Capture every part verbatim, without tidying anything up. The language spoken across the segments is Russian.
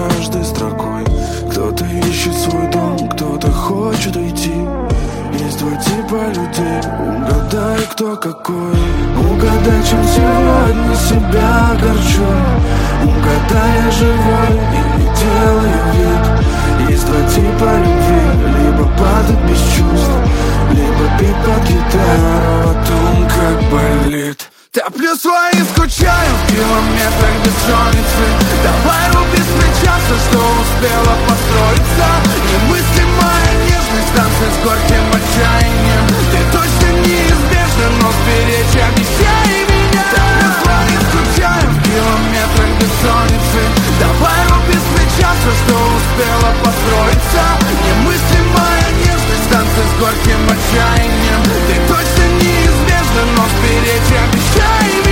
каждой строкой. Кто-то ищет свой дом, кто-то хочет уйти. Есть два типа людей, угадай, кто какой. Угадай, чем сегодня себя горчу. Угадай, я живой или делаю вид. Есть два типа любви, либо падать без чувств, либо петь под гитару о том, как болит. Топлю свои, скучаю в километрах бессонницы. Давай руби с плеча все, что успела построиться. Немыслимая нежность, танцы с горьким отчаянием. Ты точно неизбежна, но сберечь обещай меня. Топлю свои, скучаю в километрах бессонницы. Давай руби с плеча все, что успела построиться. Немыслимая нежность, танцы с горьким отчаянием. Ты точно неизбежна, но сберечь обещай.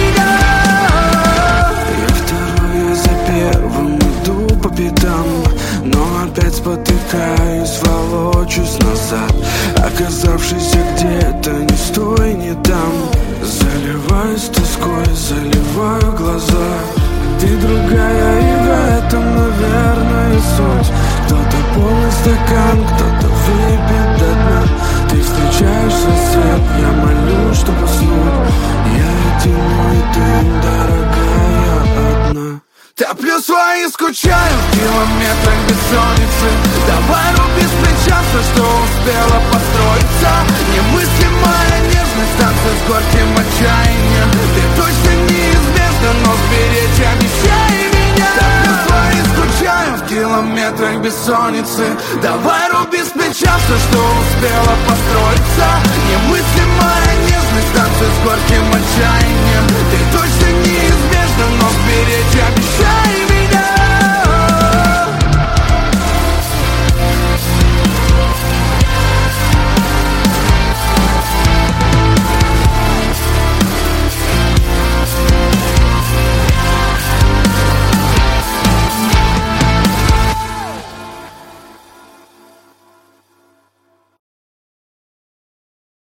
Я второй, я за первым иду по пятам, но опять спотыкаюсь, волочусь назад. Оказавшись где-то не с той, не там, заливаюсь тоской, заливаю глаза. Ты другая, и в этом, наверное, суть. Кто-то полный стакан, кто-то выпит до дна. Ты встречаешь рассвет, я молю, чтобы уснуть. Я один, и ты, дорогая, одна. Топлю свои, скучаю в километрах бессонницы. Давай руби с плеча все, что успела построиться. Немыслимая нежность, танцы с горьким отчаянием. Ты точно неизбежна, но сберечь обещай меня. Топлю свои, скучаю в километрах бессонницы. Давай руби с плеча все, что успела построиться. Немыслимая нежность, танцы с горьким